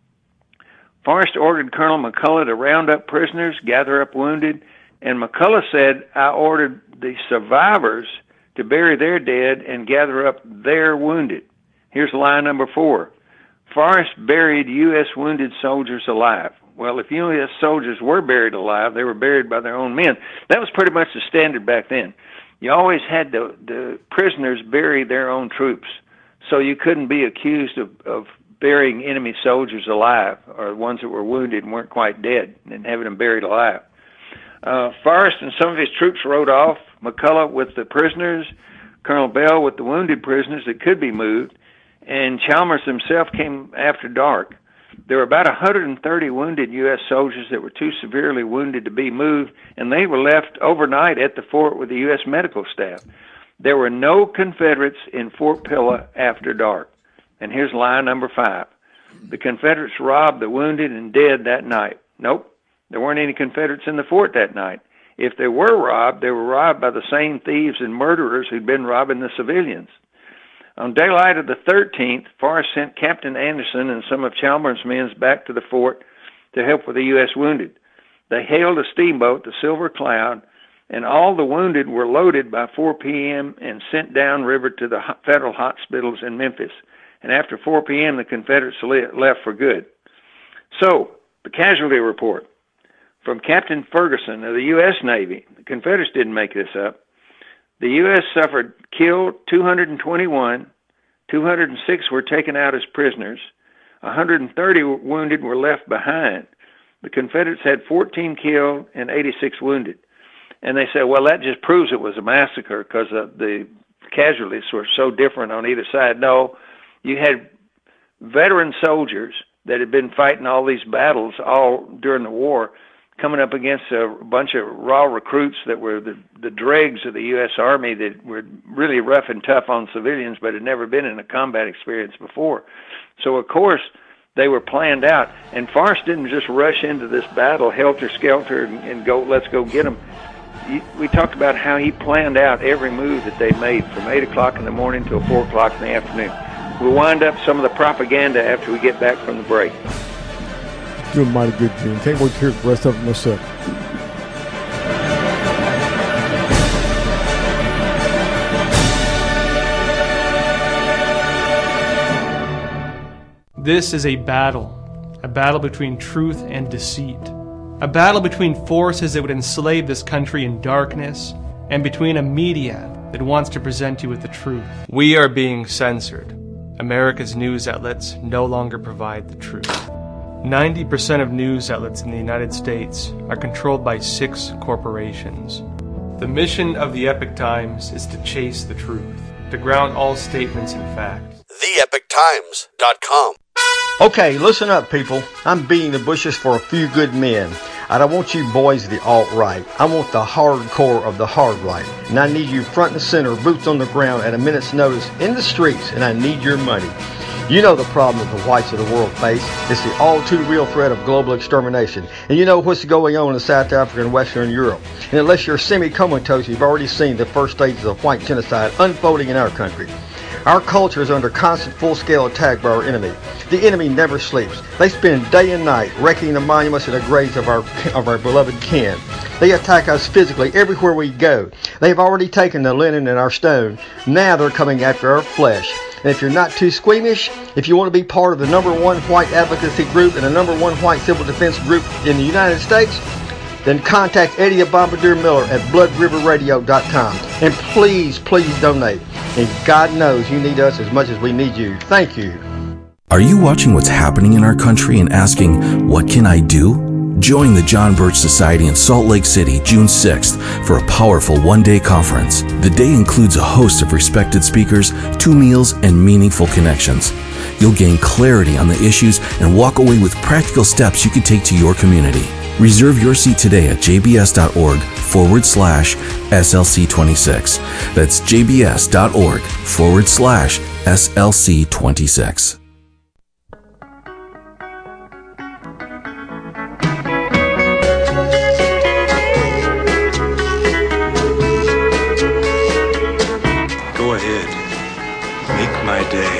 Forrest ordered Colonel McCullough to round up prisoners, gather up wounded, and McCullough said, I ordered the survivors to bury their dead and gather up their wounded. Here's line number four. Forrest buried U S wounded soldiers alive. Well, if U S soldiers were buried alive, they were buried by their own men. That was pretty much the standard back then. You always had the, the prisoners bury their own troops, so you couldn't be accused of, of burying enemy soldiers alive, or ones that were wounded and weren't quite dead, and having them buried alive. Uh, Forrest and some of his troops rode off, McCullough with the prisoners, Colonel Bell with the wounded prisoners that could be moved, and Chalmers himself came after dark. There were about one hundred thirty wounded U S soldiers that were too severely wounded to be moved, and they were left overnight at the fort with the U S medical staff. There were no Confederates in Fort Pillow after dark. And here's line number five. The Confederates robbed the wounded and dead that night. Nope, there weren't any Confederates in the fort that night. If they were robbed, they were robbed by the same thieves and murderers who'd been robbing the civilians. On daylight of the thirteenth, Forrest sent Captain Anderson and some of Chalmers' men back to the fort to help with the U S wounded. They hailed a steamboat, the Silver Cloud, and all the wounded were loaded by four p.m. and sent downriver to the federal hospitals in Memphis. And after four p.m., the Confederates left for good. So, the casualty report. from Captain Ferguson of the U S Navy. The Confederates didn't make this up. The U S suffered killed two hundred twenty-one, two hundred six were taken out as prisoners, one hundred thirty wounded were left behind. The Confederates had fourteen killed and eighty-six wounded. And they said, well, that just proves it was a massacre because uh, the casualties were so different on either side. No, you had veteran soldiers that had been fighting all these battles all during the war coming up against a bunch of raw recruits that were the, the dregs of the U S Army that were really rough and tough on civilians but had never been in a combat experience before. So, of course, they were planned out. And Forrest didn't just rush into this battle helter-skelter and, and go, let's go get them. We talked about how he planned out every move that they made from eight o'clock in the morning till four o'clock in the afternoon. We'll wind up some of the propaganda after we get back from the break. Doing mighty good, Gene. Can't wait to hear the rest of it myself. This is a battle, a battle between truth and deceit. A battle between forces that would enslave this country in darkness and between a media that wants to present you with the truth. We are being censored. America's news outlets no longer provide the truth. ninety percent of news outlets in the United States are controlled by six corporations. The mission of the Epoch Times is to chase the truth, to ground all statements in fact. the epoch times dot com. Okay, listen up, people. I'm beating the bushes for a few good men. I don't want you boys of the alt-right. I want the hardcore of the hard right. And I need you front and center, boots on the ground at a minute's notice in the streets, and I need your money. You know the problem that the whites of the world face. It's the all-too-real threat of global extermination. And you know what's going on in South Africa and Western Europe. And unless you're semi-comatose, you've already seen the first stages of white genocide unfolding in our country. Our culture is under constant full-scale attack by our enemy. The enemy never sleeps. They spend day and night wrecking the monuments and the graves of our of our beloved kin. They attack us physically everywhere we go. They've already taken the linen and our stone. Now they're coming after our flesh. And if you're not too squeamish, if you want to be part of the number one white advocacy group and the number one white civil defense group in the United States, then contact Eddie Bombardier Miller at blood river radio dot com. And please, please donate. And God knows you need us as much as we need you. Thank you. Are you watching what's happening in our country and asking, what can I do? Join the John Birch Society in Salt Lake City, June sixth, for a powerful one-day conference. The day includes a host of respected speakers, two meals, and meaningful connections. You'll gain clarity on the issues and walk away with practical steps you can take to your community. Reserve your seat today at jbs.org forward slash SLC26. That's jbs.org forward slash SLC26. Go ahead. Make my day.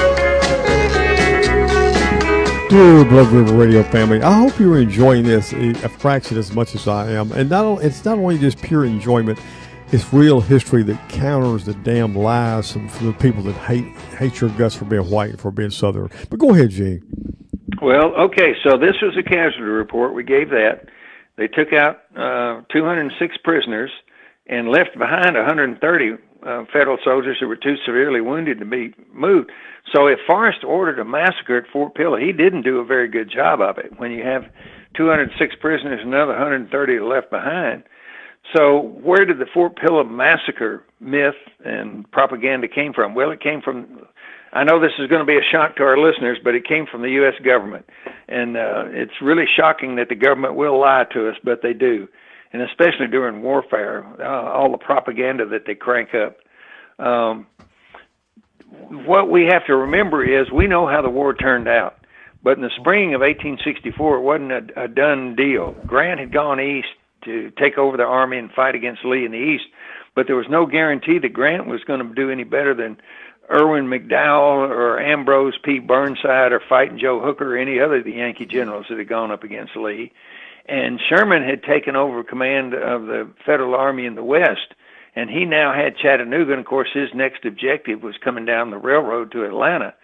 Dear Blood River Radio family, I hope you're enjoying this a fraction as much as I am. And not only, it's not only just pure enjoyment, it's real history that counters the damn lies from the people that hate hate your guts for being white and for being Southern. But go ahead, Gene. Well, okay, so this was a casualty report. We gave that. They took out uh, two hundred six prisoners and left behind one hundred thirty uh, federal soldiers who were too severely wounded to be moved. So if Forrest ordered a massacre at Fort Pillow, he didn't do a very good job of it when you have two hundred six prisoners and another one hundred thirty left behind. So where did the Fort Pillow massacre myth and propaganda came from? Well, it came from, I know this is going to be a shock to our listeners, but it came from the U S government. And uh, it's really shocking that the government will lie to us, but they do. And especially during warfare, uh, all the propaganda that they crank up. Um, what we have to remember is we know how the war turned out. But in the spring of eighteen sixty-four, it wasn't a, a done deal. Grant had gone east to take over the Army and fight against Lee in the east, but there was no guarantee that Grant was going to do any better than Irwin McDowell or Ambrose P. Burnside or fighting Joe Hooker or any other of the Yankee generals that had gone up against Lee. And Sherman had taken over command of the Federal Army in the West, and he now had Chattanooga, and of course his next objective was coming down the railroad to Atlanta.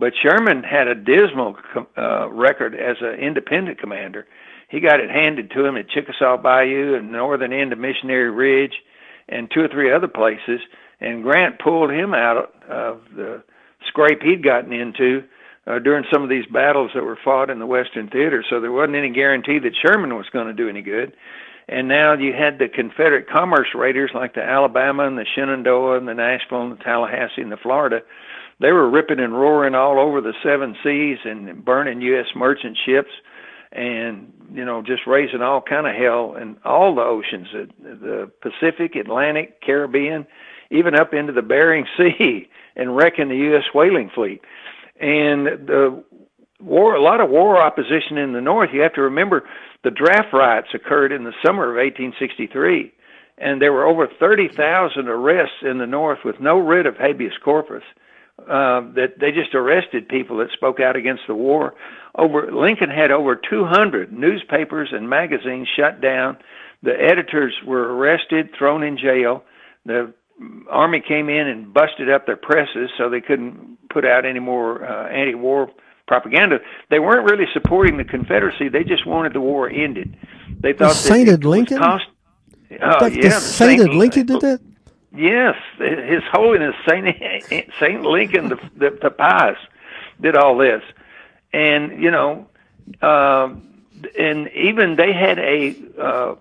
But Sherman had a dismal uh, record as an independent commander. He got it handed to him at Chickasaw Bayou and northern end of Missionary Ridge and two or three other places, and Grant pulled him out of the scrape he'd gotten into uh, during some of these battles that were fought in the Western Theater, so there wasn't any guarantee that Sherman was going to do any good. And now you had the Confederate commerce raiders like the Alabama and the Shenandoah and the Nashville and the Tallahassee and the Florida. They were ripping and roaring all over the seven seas and burning U S merchant ships and, you know, just raising all kind of hell in all the oceans, the, the Pacific, Atlantic, Caribbean, even up into the Bering Sea, and wrecking the U S whaling fleet. And the war, a lot of war opposition in the North. You have to remember the draft riots occurred in the summer of eighteen sixty-three, and there were over thirty thousand arrests in the North with no writ of habeas corpus. Uh, that they just arrested people that spoke out against the war. Over Lincoln had over two hundred newspapers and magazines shut down. The editors were arrested, thrown in jail. The Army came in and busted up their presses so they couldn't put out any more uh, anti-war propaganda. They weren't really supporting the Confederacy. They just wanted the war ended. They thought the sainted Lincoln? Cost, uh, the, yeah, the sainted Saint, Lincoln did that? Yes, His Holiness Saint Saint Lincoln the, the, the Pious did all this, and you know, uh, and even they had a uh,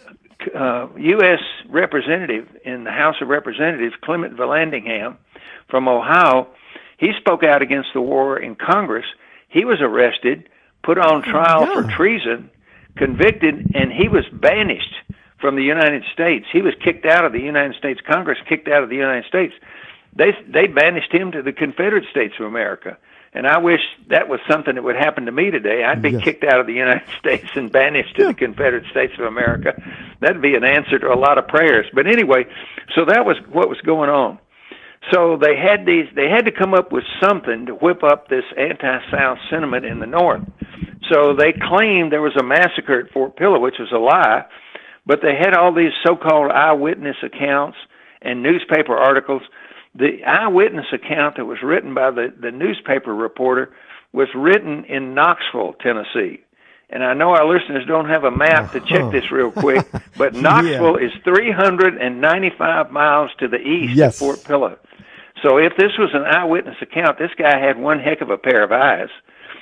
uh, U S representative in the House of Representatives, Clement Vallandigham from Ohio. He spoke out against the war in Congress. He was arrested, put on trial yeah. for treason, convicted, and he was banished from the United States. He was kicked out of the United States Congress, kicked out of the United States. They they banished him to the Confederate States of America. And I wish that was something that would happen to me today. I'd be yes. kicked out of the United States and banished to yeah. the Confederate States of America. That'd be an answer to a lot of prayers. But anyway, so that was what was going on. So they had these. They had to come up with something to whip up this anti-South sentiment in the North. So they claimed there was a massacre at Fort Pillow, which was a lie. But they had all these so-called eyewitness accounts and newspaper articles. The eyewitness account that was written by the, the newspaper reporter was written in Knoxville, Tennessee. And I know our listeners don't have a map to check this real quick, but Knoxville yeah. is three hundred ninety-five miles to the east yes. of Fort Pillow. So if this was an eyewitness account, this guy had one heck of a pair of eyes.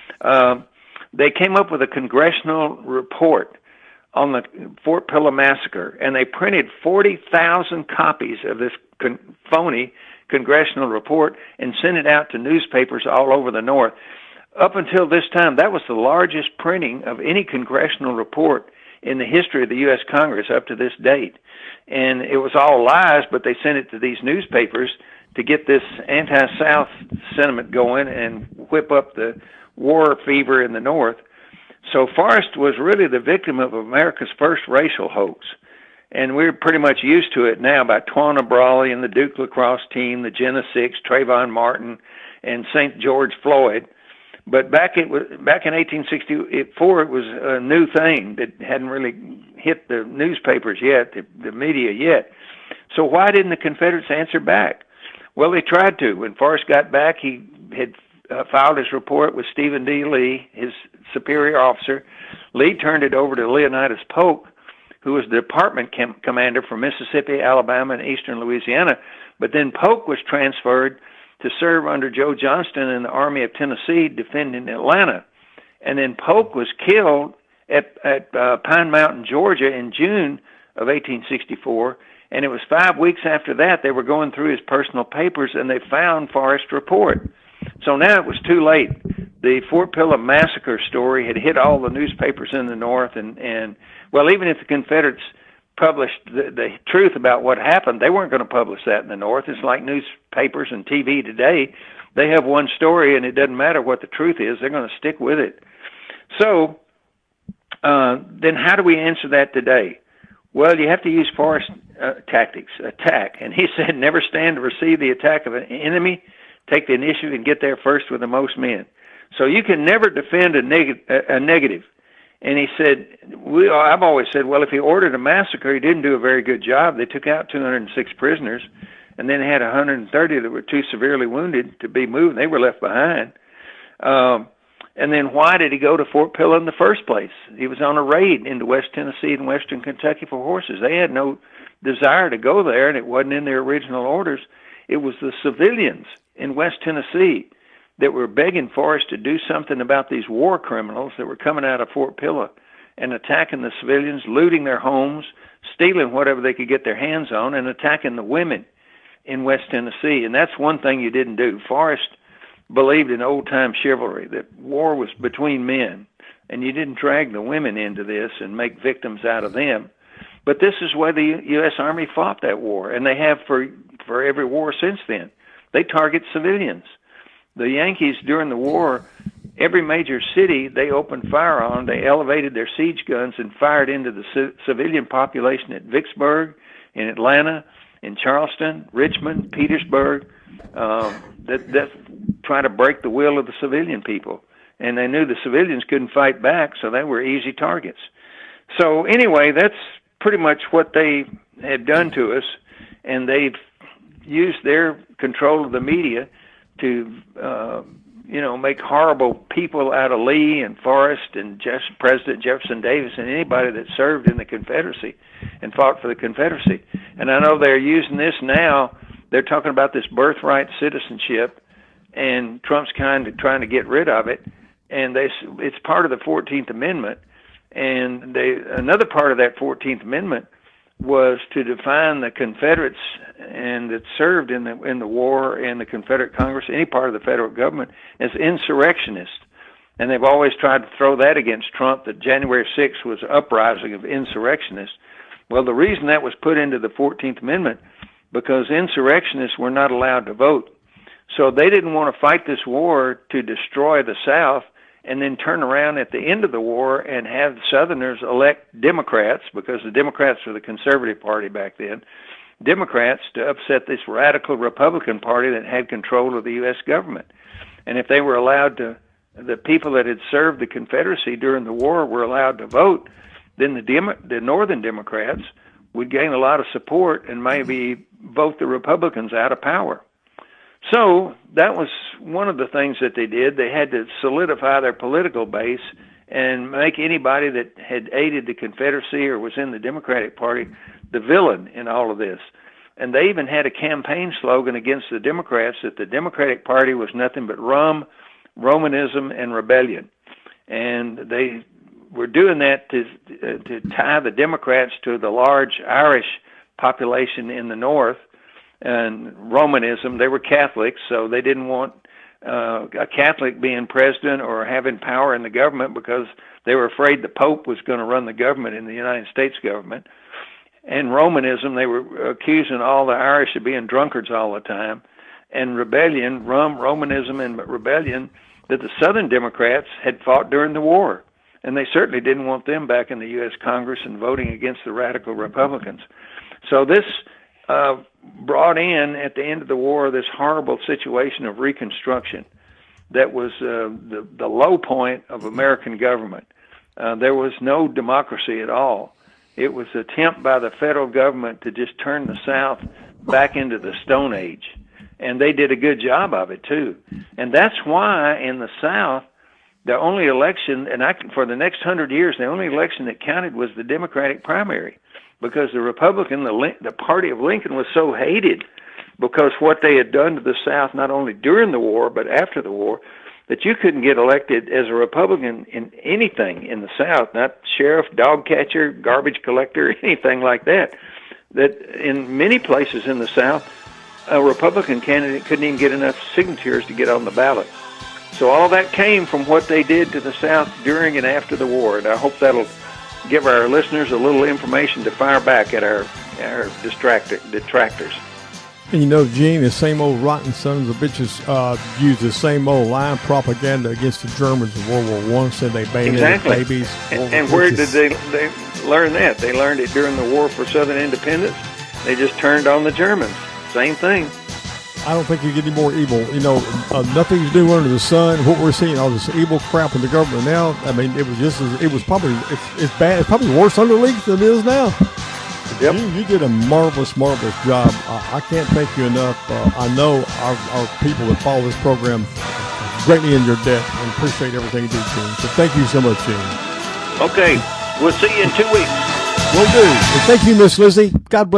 Um, they came up with a congressional report on the Fort Pillow massacre, and they printed forty thousand copies of this con- phony congressional report and sent it out to newspapers all over the North. Up until this time, that was the largest printing of any congressional report in the history of the U S Congress up to this date. And it was all lies, but they sent it to these newspapers to get this anti-South sentiment going and whip up the war fever in the North. So Forrest was really the victim of America's first racial hoax. And we're pretty much used to it now by Tawana Brawley and the Duke lacrosse team, the Jena Six, Trayvon Martin, and Saint George Floyd. But back it was back in eighteen sixty-four, it was a new thing that hadn't really hit the newspapers yet, the, the media yet. So why didn't the Confederates answer back? Well, they tried to. When Forrest got back, he had uh, filed his report with Stephen D. Lee, his superior officer. Lee turned it over to Leonidas Polk, who was the department com- commander for Mississippi, Alabama, and eastern Louisiana. But then Polk was transferred to serve under Joe Johnston in the Army of Tennessee defending Atlanta. And then Polk was killed at, at uh, Pine Mountain, Georgia in June of eighteen sixty-four. And it was five weeks after that they were going through his personal papers and they found Forrest's report. So now it was too late. The Fort Pillow massacre story had hit all the newspapers in the North, and, and well, even if the Confederates published the, the truth about what happened, they weren't going to publish that in the North. It's like newspapers and T V today. They have one story, and it doesn't matter what the truth is. They're going to stick with it. So uh, then how do we answer that today? Well, you have to use Forrest uh, tactics, attack. And he said, never stand to receive the attack of an enemy. Take the initiative and get there first with the most men. So you can never defend a, neg- a negative. And he said, we, I've always said, well, if he ordered a massacre, he didn't do a very good job. They took out two hundred six prisoners and then had one hundred thirty that were too severely wounded to be moved. They were left behind. Um, and then why did he go to Fort Pillow in the first place? He was on a raid into West Tennessee and Western Kentucky for horses. They had no desire to go there, and it wasn't in their original orders. It was the civilians in West Tennessee that were begging for us to do something about these war criminals that were coming out of Fort Pillow and attacking the civilians, looting their homes, stealing whatever they could get their hands on, and attacking the women in West Tennessee. And that's one thing you didn't do. Forrest believed in old-time chivalry, that war was between men, and you didn't drag the women into this and make victims out of them. But this is why the U S Army fought that war, and they have for, for every war since then. They target civilians. The Yankees, during the war, every major city they opened fire on, they elevated their siege guns and fired into the c- civilian population at Vicksburg, in Atlanta, in Charleston, Richmond, Petersburg, um, that, that try to break the will of the civilian people. And they knew the civilians couldn't fight back, so they were easy targets. So anyway, that's pretty much what they had done to us, and they've used their control of the media to, uh, you know, make horrible people out of Lee and Forrest and Jeff, President Jefferson Davis and anybody that served in the Confederacy and fought for the Confederacy. And I know they're using this now. They're talking about this birthright citizenship, and Trump's kind of trying to get rid of it. And they, it's part of the fourteenth Amendment. And they, another part of that fourteenth Amendment was to define the Confederates and that served in the in the war and the Confederate Congress, any part of the federal government, as insurrectionists. And they've always tried to throw that against Trump, that January sixth was an uprising of insurrectionists. Well, the reason that was put into the fourteenth Amendment, because insurrectionists were not allowed to vote. So they didn't want to fight this war to destroy the South and then turn around at the end of the war and have the Southerners elect Democrats, because the Democrats were the conservative party back then, Democrats to upset this radical Republican Party that had control of the U S government. And if they were allowed to, the people that had served the Confederacy during the war were allowed to vote, then the, Demo- the Northern Democrats would gain a lot of support and maybe vote the Republicans out of power. So that was one of the things that they did. They had to solidify their political base and make anybody that had aided the Confederacy or was in the Democratic Party the villain in all of this. And they even had a campaign slogan against the Democrats that the Democratic Party was nothing but rum, Romanism, and rebellion. And they were doing that to uh, to tie the Democrats to the large Irish population in the North, and Romanism. They were Catholics, so they didn't want uh, a Catholic being president or having power in the government, because they were afraid the Pope was going to run the government in the United States government. And Romanism, they were accusing all the Irish of being drunkards all the time. And rebellion, rum, Romanism, and rebellion, that the Southern Democrats had fought during the war. And they certainly didn't want them back in the U S Congress and voting against the radical Republicans. So this uh, brought in, at the end of the war, this horrible situation of Reconstruction that was uh, the, the low point of American government. Uh, there was no democracy at all. It was an attempt by the federal government to just turn the South back into the Stone Age. And they did a good job of it, too. And that's why in the South, the only election, and I, for the next hundred years, the only election that counted was the Democratic primary, because the Republican, the, the party of Lincoln, was so hated because what they had done to the South, not only during the war, but after the war, that you couldn't get elected as a Republican in anything in the South, not sheriff, dog catcher, garbage collector, anything like that. That in many places in the South, a Republican candidate couldn't even get enough signatures to get on the ballot. So all that came from what they did to the South during and after the war, and I hope that'll give our listeners a little information to fire back at our, our distractor, detractors. And you know, Gene, the same old rotten sons of bitches uh, used the same old lying propaganda against the Germans in World War One, said they bayoneted exactly. babies. And, and where did they, they learn that? They learned it during the War for Southern Independence. They just turned on the Germans. Same thing. I don't think you get any more evil. You know, uh, nothing's new under the sun. What we're seeing, all this evil crap in the government now, I mean, it was just, as, it was probably, it's, it's bad. It's probably worse under Lincoln than it is now. Yep. You, you did a marvelous, marvelous job. Uh, I can't thank you enough. Uh, I know our, our people that follow this program greatly in your debt and appreciate everything you do, Gene. So thank you so much, Gene. Okay. We'll see you in two weeks. Will do. And thank you, Miss Lizzie. God bless.